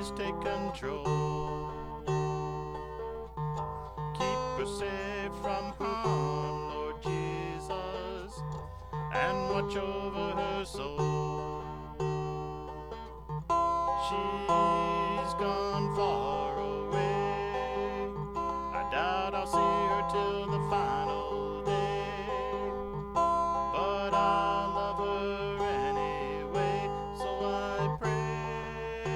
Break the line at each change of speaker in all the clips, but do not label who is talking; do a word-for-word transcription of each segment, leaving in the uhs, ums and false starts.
please take control. Keep her safe from harm, Lord Jesus, and watch over her soul. She's gone far away. I doubt I'll see her till the final day, but I love her anyway, so I pray.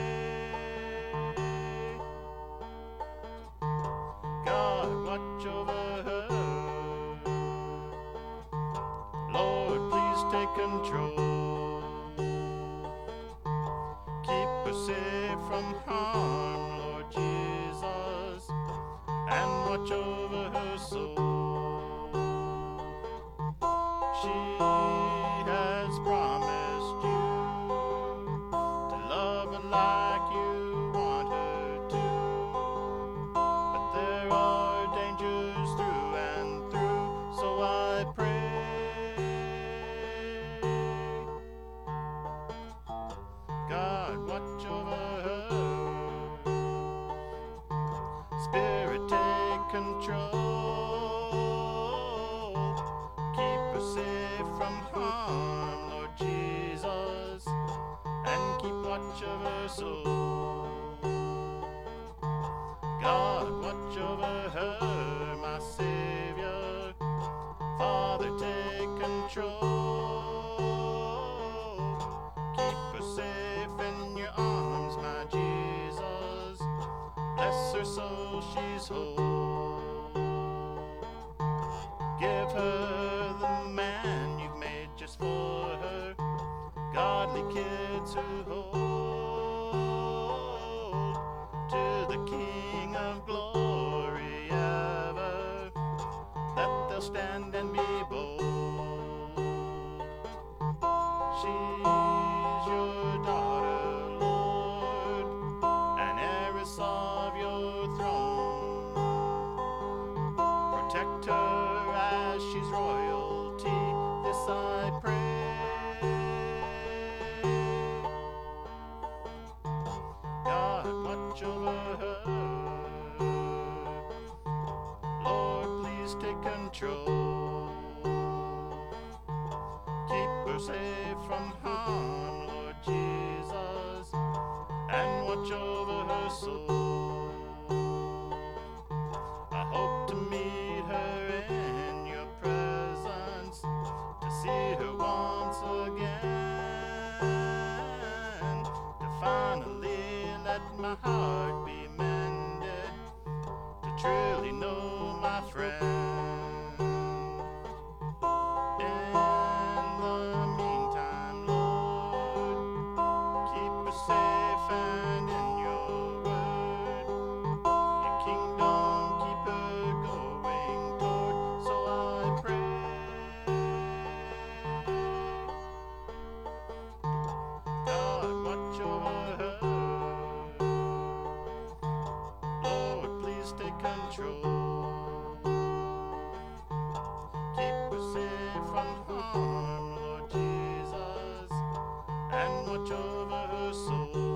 God, watch over her. Lord, please take control. Keep her safe from harm, Lord Jesus, and watch over her soul. She has promised you to love her like you want her to, but there are dangers through and through, so I pray. God, watch over her. Spirit, take control. Keep her safe from harm, Lord Jesus, and keep watch of her soul. God, watch over her, my Savior. Father, take control. Keep her safe in your arms, my Jesus. Bless her soul, she's whole. Give her the man you've made just for her, godly kids who hold to the King of glory ever, that they'll stand and be bold. She's your daughter, Lord, and heiress of your throne. Protect her as she's royalty, this I pray. God, watch over her. Lord, please take control. Keep her safe from harm, Lord Jesus, and watch over her soul. I hope to meet her in your presence, to see her once again, to finally let my heart be mended, to truly know my friend. In the meantime, Lord, keep her safe and in your word. Your kingdom keep her going toward, so I pray. God, watch over her. Lord, please take control. Keep her safe from harm, Lord Jesus, and watch over her soul.